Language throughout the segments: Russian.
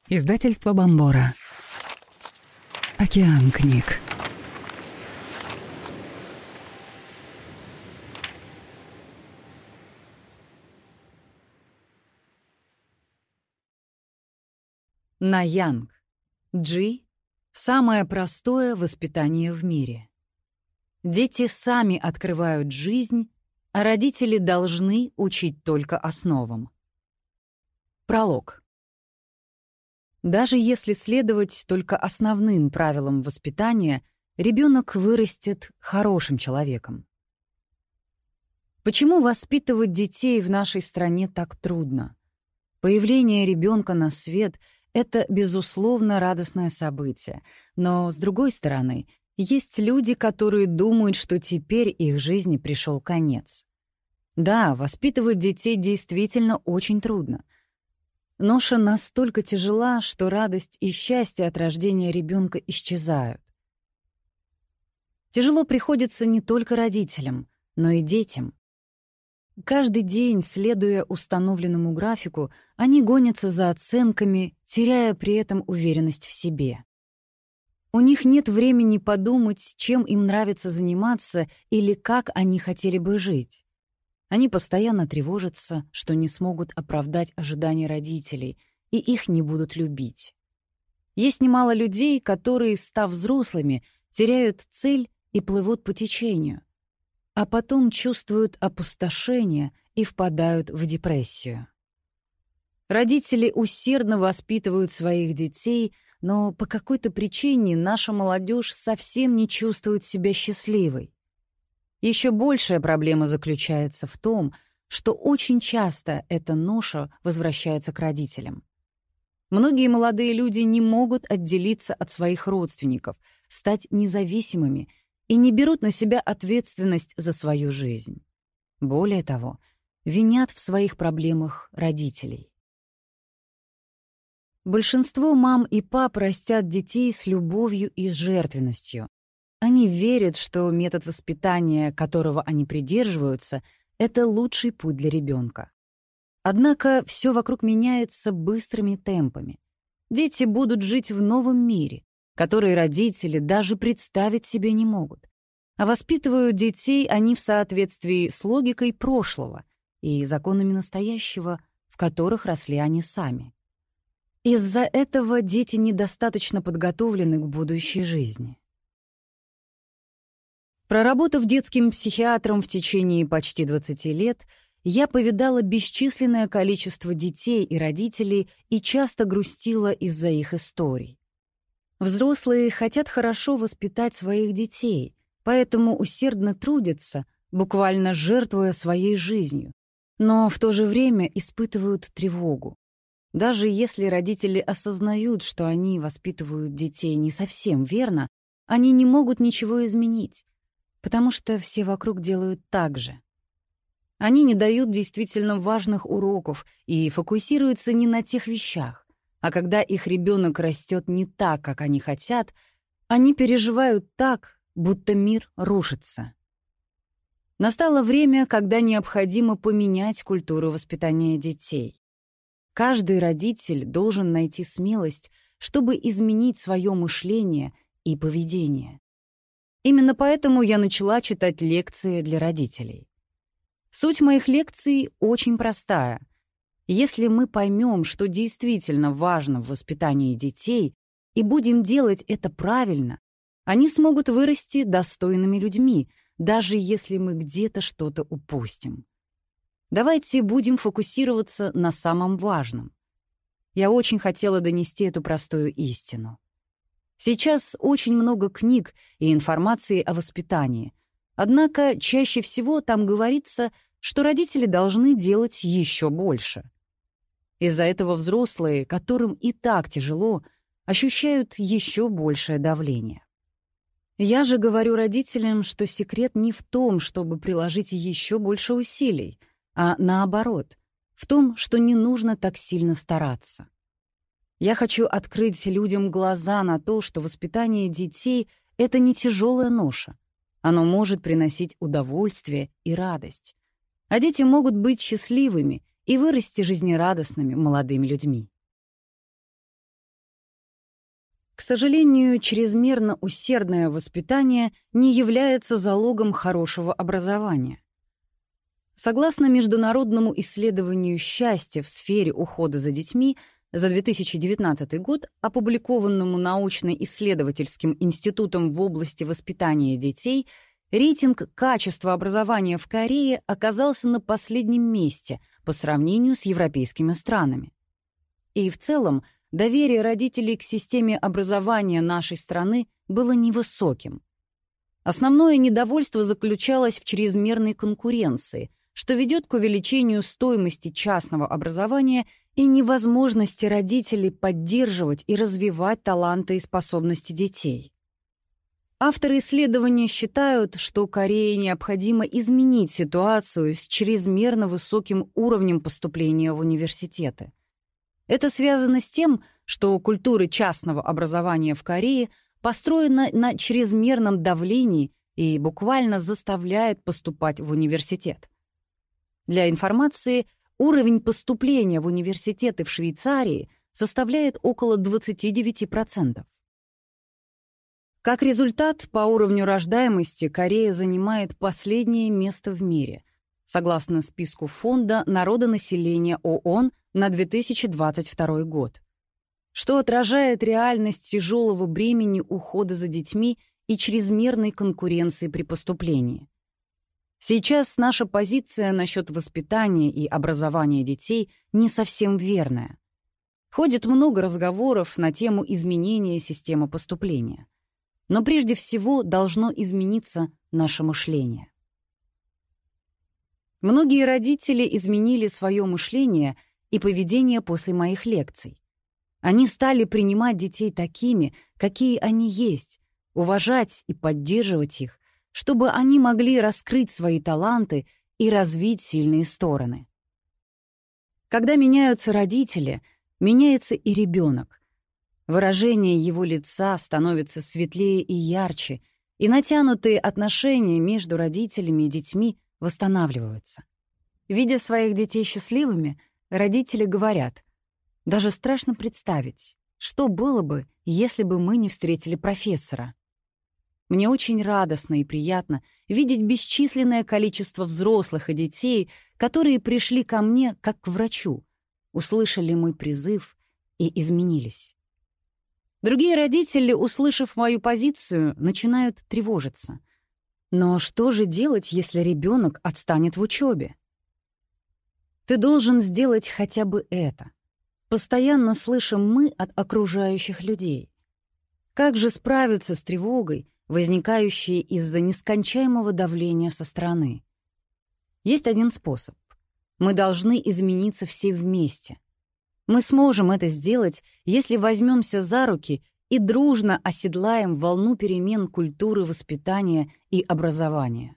Издательство Бомбора. Океан книг. Наянг. Джи. Самое простое воспитание в мире. Дети сами открывают жизнь, а родители должны учить только основам. Пролог. Даже если следовать только основным правилам воспитания, ребенок вырастет хорошим человеком. Почему воспитывать детей в нашей стране так трудно? Появление ребенка на свет — это, безусловно, радостное событие, но, с другой стороны, есть люди, которые думают, что теперь их жизни пришел конец. Да, воспитывать детей действительно очень трудно. Ноша настолько тяжела, что радость и счастье от рождения ребенка исчезают. Тяжело приходится не только родителям, но и детям. Каждый день, следуя установленному графику, они гонятся за оценками, теряя при этом уверенность в себе. У них нет времени подумать, чем им нравится заниматься или как они хотели бы жить. Они постоянно тревожатся, что не смогут оправдать ожидания родителей, и их не будут любить. Есть немало людей, которые, став взрослыми, теряют цель и плывут по течению, а потом чувствуют опустошение и впадают в депрессию. Родители усердно воспитывают своих детей, но по какой-то причине наша молодежь совсем не чувствует себя счастливой. Еще большая проблема заключается в том, что очень часто эта ноша возвращается к родителям. Многие молодые люди не могут отделиться от своих родственников, стать независимыми и не берут на себя ответственность за свою жизнь. Более того, винят в своих проблемах родителей. Большинство мам и пап растят детей с любовью и жертвенностью. Они верят, что метод воспитания, которого они придерживаются, это лучший путь для ребенка. Однако все вокруг меняется быстрыми темпами. Дети будут жить в новом мире, который родители даже представить себе не могут. А воспитывают детей они в соответствии с логикой прошлого и законами настоящего, в которых росли они сами. Из-за этого дети недостаточно подготовлены к будущей жизни. Проработав детским психиатром в течение почти 20 лет, я повидала бесчисленное количество детей и родителей и часто грустила из-за их историй. Взрослые хотят хорошо воспитать своих детей, поэтому усердно трудятся, буквально жертвуя своей жизнью, но в то же время испытывают тревогу. Даже если родители осознают, что они воспитывают детей не совсем верно, они не могут ничего изменить, потому что все вокруг делают так же. Они не дают действительно важных уроков и фокусируются не на тех вещах, а когда их ребенок растет не так, как они хотят, они переживают так, будто мир рушится. Настало время, когда необходимо поменять культуру воспитания детей. Каждый родитель должен найти смелость, чтобы изменить свое мышление и поведение. Именно поэтому я начала читать лекции для родителей. Суть моих лекций очень простая. Если мы поймем, что действительно важно в воспитании детей, и будем делать это правильно, они смогут вырасти достойными людьми, даже если мы где-то что-то упустим. Давайте будем фокусироваться на самом важном. Я очень хотела донести эту простую истину. Сейчас очень много книг и информации о воспитании. Однако чаще всего там говорится, что родители должны делать еще больше. Из-за этого взрослые, которым и так тяжело, ощущают еще большее давление. Я же говорю родителям, что секрет не в том, чтобы приложить еще больше усилий, а наоборот, в том, что не нужно так сильно стараться. Я хочу открыть людям глаза на то, что воспитание детей — это не тяжелая ноша. Оно может приносить удовольствие и радость. А дети могут быть счастливыми и вырасти жизнерадостными молодыми людьми. сожалению, чрезмерно усердное воспитание не является залогом хорошего образования. Согласно международному исследованию счастья в сфере ухода за детьми за 2019 год, опубликованному научно-исследовательским институтом в области воспитания детей, рейтинг качества образования в Корее оказался на последнем месте по сравнению с европейскими странами. И в целом доверие родителей к системе образования нашей страны было невысоким. Основное недовольство заключалось в чрезмерной конкуренции, что ведет к увеличению стоимости частного образования и невозможности родителей поддерживать и развивать таланты и способности детей. Авторы исследования считают, что Корее необходимо изменить ситуацию с чрезмерно высоким уровнем поступления в университеты. Это связано с тем, что культура частного образования в Корее построена на чрезмерном давлении и буквально заставляет поступать в университет. Для информации, уровень поступления в университеты в Швейцарии составляет около 29%. Как результат, по уровню рождаемости Корея занимает последнее место в мире, согласно списку Фонда народонаселения ООН на 2022 год, что отражает реальность тяжелого бремени ухода за детьми и чрезмерной конкуренции при поступлении. Сейчас наша позиция насчет воспитания и образования детей не совсем верная. Ходит много разговоров на тему изменения системы поступления. Но прежде всего должно измениться наше мышление. Многие родители изменили свое мышление и поведение после моих лекций. Они стали принимать детей такими, какие они есть, уважать и поддерживать их, чтобы они могли раскрыть свои таланты и развить сильные стороны. Когда меняются родители, меняется и ребенок. Выражение его лица становится светлее и ярче, и натянутые отношения между родителями и детьми восстанавливаются. Видя своих детей счастливыми, родители говорят: «Даже страшно представить, что было бы, если бы мы не встретили профессора». Мне очень радостно и приятно видеть бесчисленное количество взрослых и детей, которые пришли ко мне как к врачу, услышали мой призыв и изменились. Другие родители, услышав мою позицию, начинают тревожиться. Но что же делать, если ребенок отстанет в учебе? Ты должен сделать хотя бы это. Постоянно слышим мы от окружающих людей. Как же справиться с тревогой, возникающей из-за нескончаемого давления со стороны? Есть один способ. Мы должны измениться все вместе. Мы сможем это сделать, если возьмемся за руки и дружно оседлаем волну перемен культуры воспитания и образования.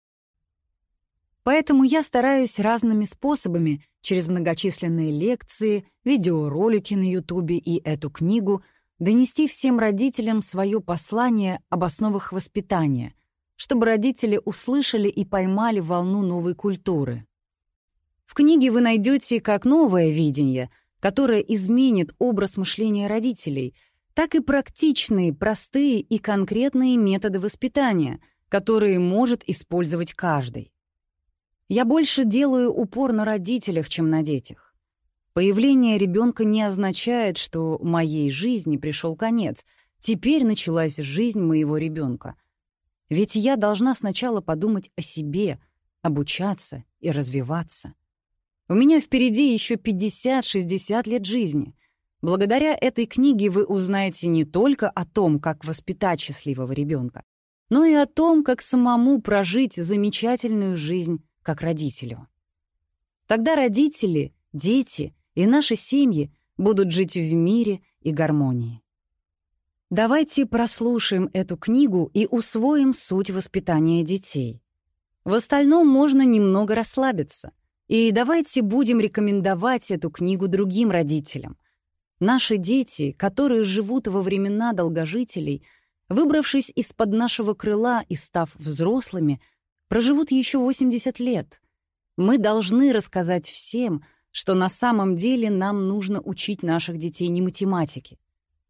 Поэтому я стараюсь разными способами, через многочисленные лекции, видеоролики на YouTube и эту книгу, донести всем родителям свое послание об основах воспитания, чтобы родители услышали и поймали волну новой культуры. В книге вы найдете как новое видение, которое изменит образ мышления родителей, так и практичные, простые и конкретные методы воспитания, которые может использовать каждый. Я больше делаю упор на родителях, чем на детях. Появление ребенка не означает, что моей жизни пришел конец, теперь началась жизнь моего ребенка. Ведь я должна сначала подумать о себе, обучаться и развиваться. У меня впереди еще 50-60 лет жизни. Благодаря этой книге вы узнаете не только о том, как воспитать счастливого ребенка, но и о том, как самому прожить замечательную жизнь как родителю. Тогда родители, дети и наши семьи будут жить в мире и гармонии. Давайте прослушаем эту книгу и усвоим суть воспитания детей. В остальном можно немного расслабиться. И давайте будем рекомендовать эту книгу другим родителям. Наши дети, которые живут во времена долгожителей, выбравшись из-под нашего крыла и став взрослыми, проживут еще 80 лет. Мы должны рассказать всем, что на самом деле нам нужно учить наших детей не математике,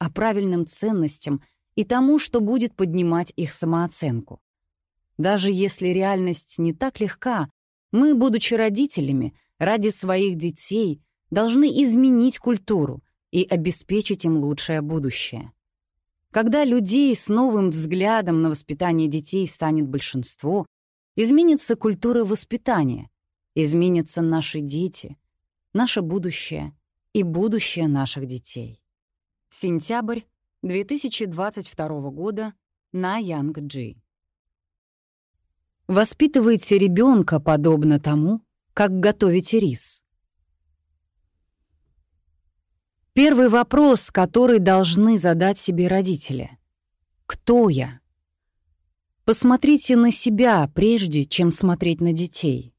а правильным ценностям и тому, что будет поднимать их самооценку. Даже если реальность не так легка, мы, будучи родителями, ради своих детей должны изменить культуру и обеспечить им лучшее будущее. Когда людей с новым взглядом на воспитание детей станет большинство, изменится культура воспитания, изменятся наши дети, наше будущее и будущее наших детей. Сентябрь 2022 года на Янг Джи. Воспитывайте ребенка подобно тому, как готовите рис. Первый вопрос, который должны задать себе родители. Кто я? Посмотрите на себя, прежде чем смотреть на детей.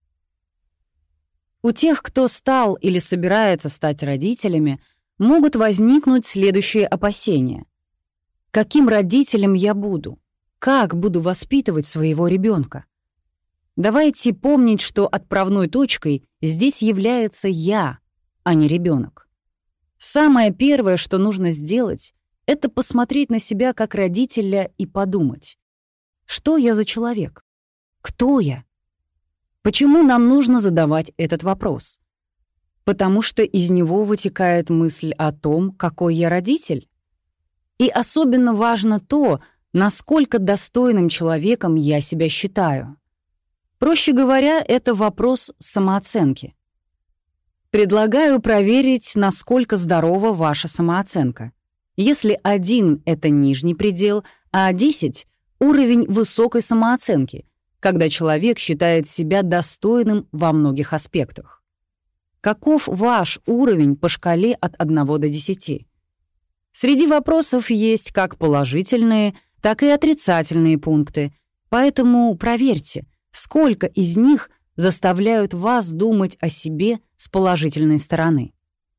У тех, кто стал или собирается стать родителями, могут возникнуть следующие опасения. Каким родителем я буду? Как буду воспитывать своего ребенка? Давайте помнить, что отправной точкой здесь является я, а не ребенок. Самое первое, что нужно сделать, это посмотреть на себя как родителя и подумать. Что я за человек? Кто я? Почему нам нужно задавать этот вопрос? Потому что из него вытекает мысль о том, какой я родитель. И особенно важно то, насколько достойным человеком я себя считаю. Проще говоря, это вопрос самооценки. Предлагаю проверить, насколько здорова ваша самооценка. Если 1 — это нижний предел, а 10 — уровень высокой самооценки, когда человек считает себя достойным во многих аспектах. Каков ваш уровень по шкале от 1 до 10? Среди вопросов есть как положительные, так и отрицательные пункты, поэтому проверьте, сколько из них заставляют вас думать о себе с положительной стороны.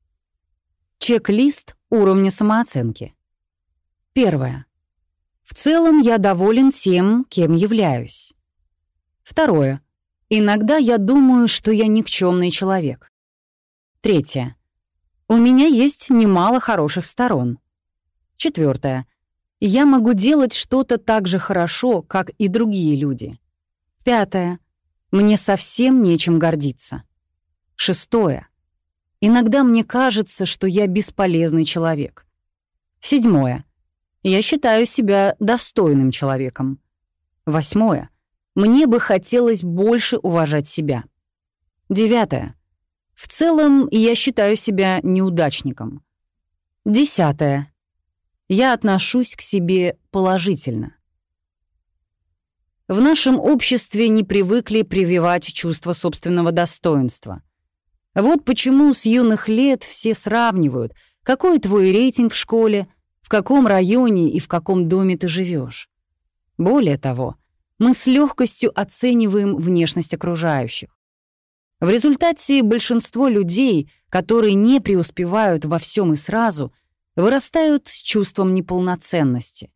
Чек-лист уровня самооценки. Первое. В целом я доволен тем, кем являюсь. Второе. Иногда я думаю, что я никчемный человек. Третье. У меня есть немало хороших сторон. Четвертое. Я могу делать что-то так же хорошо, как и другие люди. Пятое. Мне совсем нечем гордиться. Шестое. Иногда мне кажется, что я бесполезный человек. Седьмое. Я считаю себя достойным человеком. Восьмое. Мне бы хотелось больше уважать себя. Девятое. В целом, я считаю себя неудачником. Десятое. Я отношусь к себе положительно. В нашем обществе не привыкли прививать чувство собственного достоинства. Вот почему с юных лет все сравнивают, какой твой рейтинг в школе, в каком районе и в каком доме ты живешь. Более того, мы с легкостью оцениваем внешность окружающих. В результате большинство людей, которые не преуспевают во всем и сразу, вырастают с чувством неполноценности.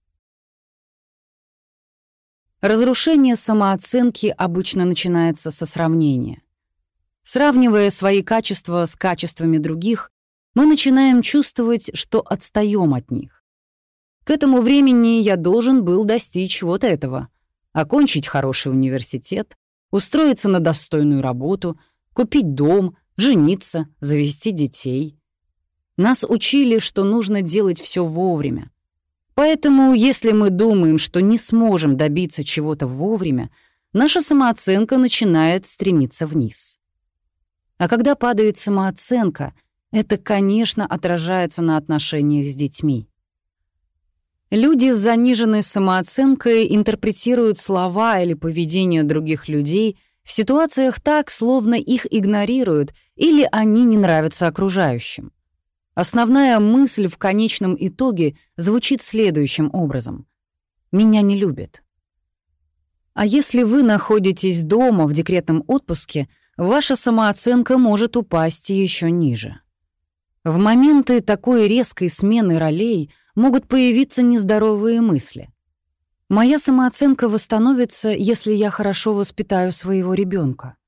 Разрушение самооценки обычно начинается со сравнения. Сравнивая свои качества с качествами других, мы начинаем чувствовать, что отстаем от них. К этому времени я должен был достичь вот этого: окончить хороший университет, устроиться на достойную работу, купить дом, жениться, завести детей. Нас учили, что нужно делать все вовремя. Поэтому, если мы думаем, что не сможем добиться чего-то вовремя, наша самооценка начинает стремиться вниз. А когда падает самооценка, это, конечно, отражается на отношениях с детьми. Люди с заниженной самооценкой интерпретируют слова или поведение других людей в ситуациях так, словно их игнорируют или они не нравятся окружающим. Основная мысль в конечном итоге звучит следующим образом: «Меня не любят». А если вы находитесь дома в декретном отпуске, ваша самооценка может упасть еще ниже. В моменты такой резкой смены ролей могут появиться нездоровые мысли. Моя самооценка восстановится, если я хорошо воспитаю своего ребенка.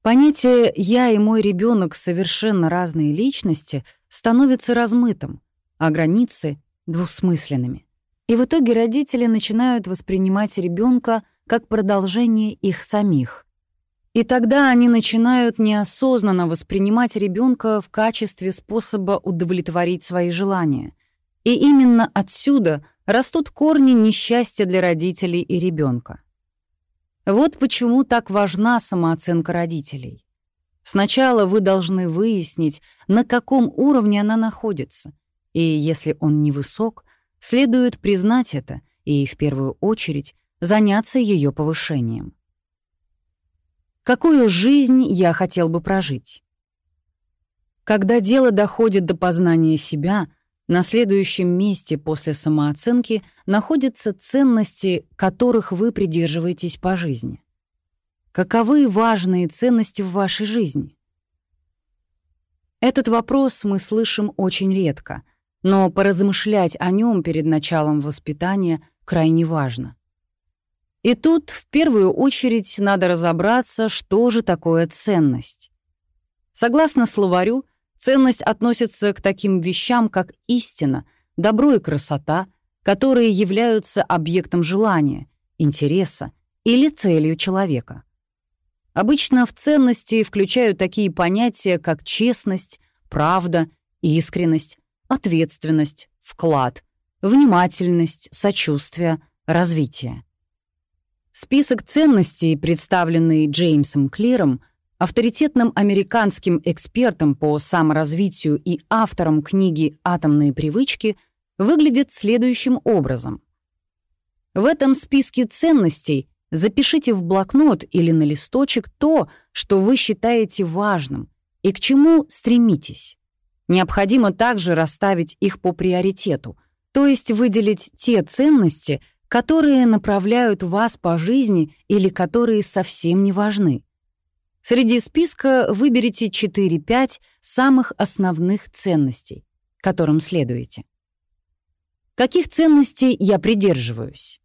Понятие «я и мой ребенок совершенно разные личности» становится размытым, а границы — двусмысленными. И в итоге родители начинают воспринимать ребенка как продолжение их самих. И тогда они начинают неосознанно воспринимать ребенка в качестве способа удовлетворить свои желания. И именно отсюда растут корни несчастья для родителей и ребенка. Вот почему так важна самооценка родителей. Сначала вы должны выяснить, на каком уровне она находится, и если он невысок, следует признать это и, в первую очередь, заняться ее повышением. Какую жизнь я хотел бы прожить? Когда дело доходит до познания себя, на следующем месте после самооценки находятся ценности, которых вы придерживаетесь по жизни. Каковы важные ценности в вашей жизни? Этот вопрос мы слышим очень редко, но поразмышлять о нем перед началом воспитания крайне важно. И тут в первую очередь надо разобраться, что же такое ценность. Согласно словарю, ценность относится к таким вещам, как истина, добро и красота, которые являются объектом желания, интереса или целью человека. Обычно в ценности включают такие понятия, как честность, правда, искренность, ответственность, вклад, внимательность, сочувствие, развитие. Список ценностей, представленный Джеймсом Клиром, авторитетным американским экспертом по саморазвитию и автором книги «Атомные привычки», выглядит следующим образом. В этом списке ценностей запишите в блокнот или на листочек то, что вы считаете важным и к чему стремитесь. Необходимо также расставить их по приоритету, то есть выделить те ценности, которые направляют вас по жизни или которые совсем не важны. Среди списка выберите 4-5 самых основных ценностей, которым следуете. Каких ценностей я придерживаюсь?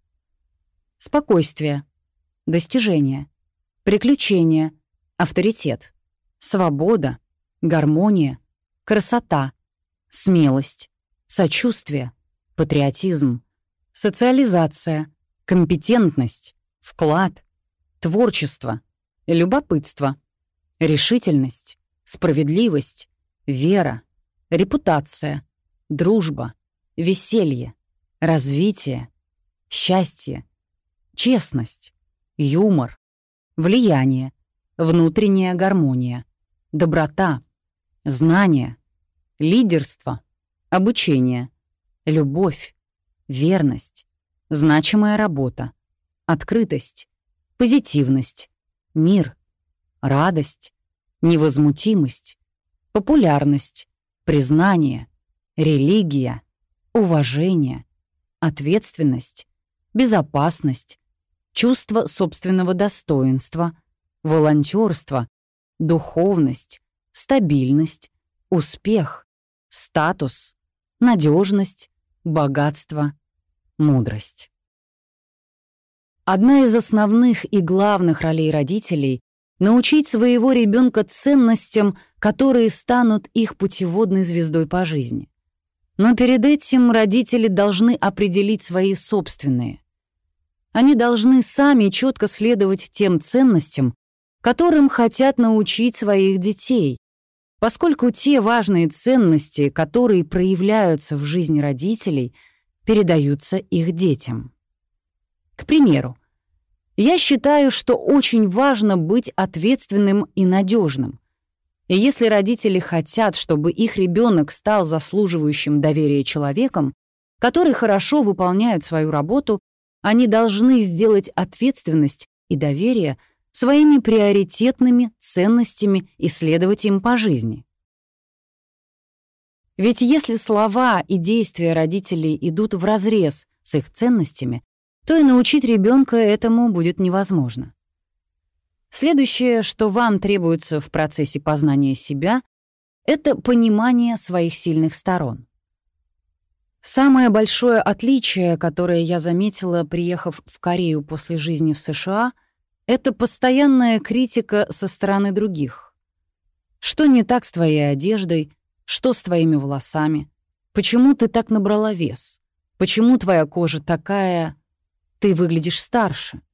Спокойствие, достижение, приключения, авторитет, свобода, гармония, красота, смелость, сочувствие, патриотизм, социализация, компетентность, вклад, творчество, любопытство, решительность, справедливость, вера, репутация, дружба, веселье, развитие, счастье, честность, юмор, влияние, внутренняя гармония, доброта, знание, лидерство, обучение, любовь, верность, значимая работа, открытость, позитивность, мир, радость, невозмутимость, популярность, признание, религия, уважение, ответственность, безопасность, чувство собственного достоинства, волонтерство, духовность, стабильность, успех, статус, надежность, богатство, мудрость. Одна из основных и главных ролей родителей — научить своего ребенка ценностям, которые станут их путеводной звездой по жизни. Но перед этим родители должны определить свои собственные. Они должны сами четко следовать тем ценностям, которым хотят научить своих детей, поскольку те важные ценности, которые проявляются в жизни родителей, передаются их детям. К примеру, я считаю, что очень важно быть ответственным и надежным. И если родители хотят, чтобы их ребенок стал заслуживающим доверия человеком, который хорошо выполняет свою работу, они должны сделать ответственность и доверие своими приоритетными ценностями и следовать им по жизни. Ведь если слова и действия родителей идут вразрез с их ценностями, то и научить ребенка этому будет невозможно. Следующее, что вам требуется в процессе познания себя, это понимание своих сильных сторон. Самое большое отличие, которое я заметила, приехав в Корею после жизни в США, это постоянная критика со стороны других. Что не так с твоей одеждой, что с твоими волосами, Почему ты так набрала вес? Почему твоя кожа такая... Ты выглядишь старше.